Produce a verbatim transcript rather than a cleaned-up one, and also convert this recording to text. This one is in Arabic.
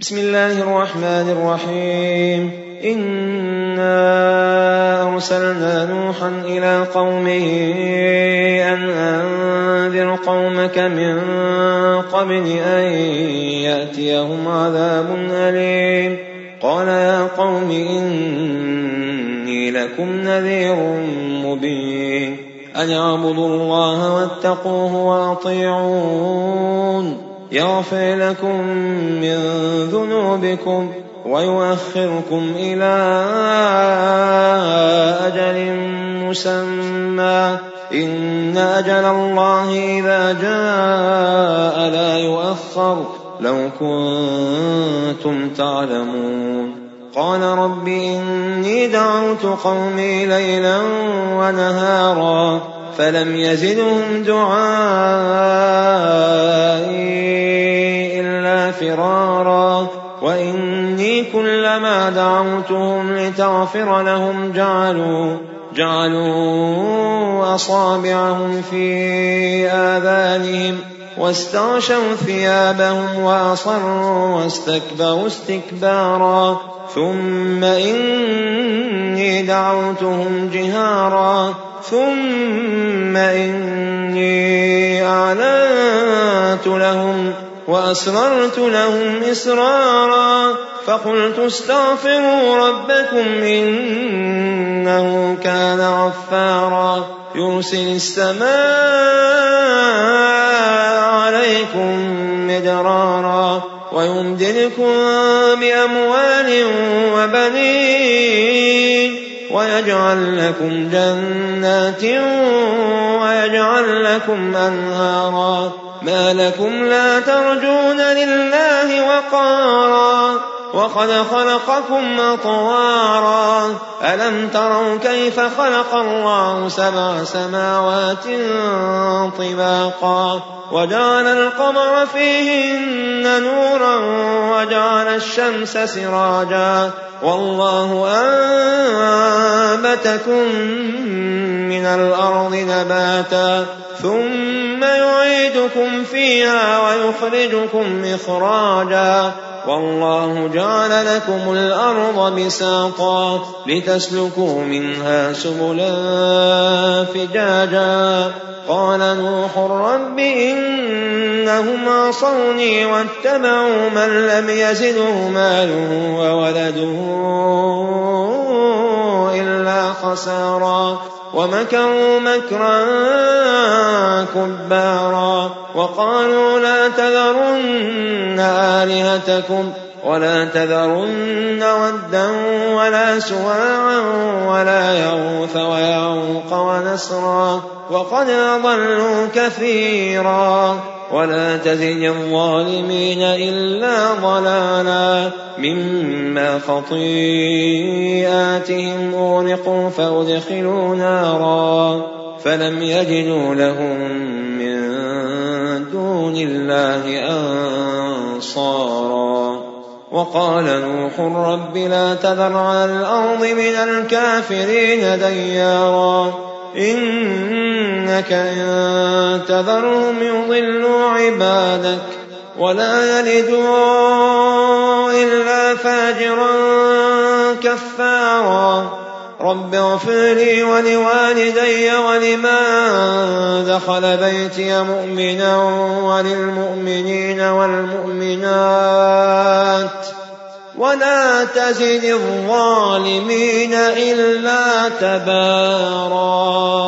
بسم الله الرحمن الرحيم إنا أرسلنا نوحا إلى قومه أن أنذر قومك من قبل أن يأتيهم عذاب أليم قال يا قوم إني لكم نذير مبين أن اعبدوا الله واتقوه وأطيعون يغفر لكم من ذنوبكم ويؤخركم إلى أجل مسمى إن أجل الله إذا جاء لا يؤخر لو كنتم تعلمون قال رب إني دعوت قومي ليلا ونهارا فلم يزدهم دعائي إلا فرارا وإني كلما دعوتهم لتغفر لهم جعلوا جعلوا أصابعهم في آذانهم واستغشوا ثيابهم وأصروا واستكبروا استكبارا ثم إني دعوتهم جهارا ثم إني أعلنت لهم وأسررت لهم إسرارا فقلت استغفروا ربكم إنه كان غفارا يرسل السماء عليكم مدرارا ويمددكم بأموال وبنين ويجعل لكم جنات ويجعل لكم أنهارا ما لكم لا ترجون لله وقارا وقد خلقكم أطوارا ألم تروا كيف خلق الله سبع سماوات طباقا وجعل القمر فيهن نورا وجعل الشمس سراجا والله أنبتكم من الأرض نباتا ثم يعيدكم فيها ويخرجكم إخراجا والله جعل لكم الأرض بساطا لتسلكوا منها سبلا فجاجا قال نوح رب إنهم عصوني واتبعوا من لم يزده ماله وولده إلا خسارا ومكروا مكرا كبارا وقالوا لا تذرن آلهتكم ولا تذرن ودا ولا سواعا ولا يغوث ويعوق ونسرا وقد أضلوا كثيرا ولا تزد الظالمين إلا ضلالا مما خطيئاتهم أغرقوا فأدخلوا نارا فلم يجدوا لهم من دون الله أنصارا وقال نوح رب لا تذر على الأرض من الكافرين ديارا إنك إن تذرهم يضلوا عبادك ولا يلدوا إلا فاجرا كفارا رب اغفر لي ولوالدي ولمن دخل بيتي مؤمنا وللمؤمنين والمؤمنات ولا تزد الظالمين إلا تبارا.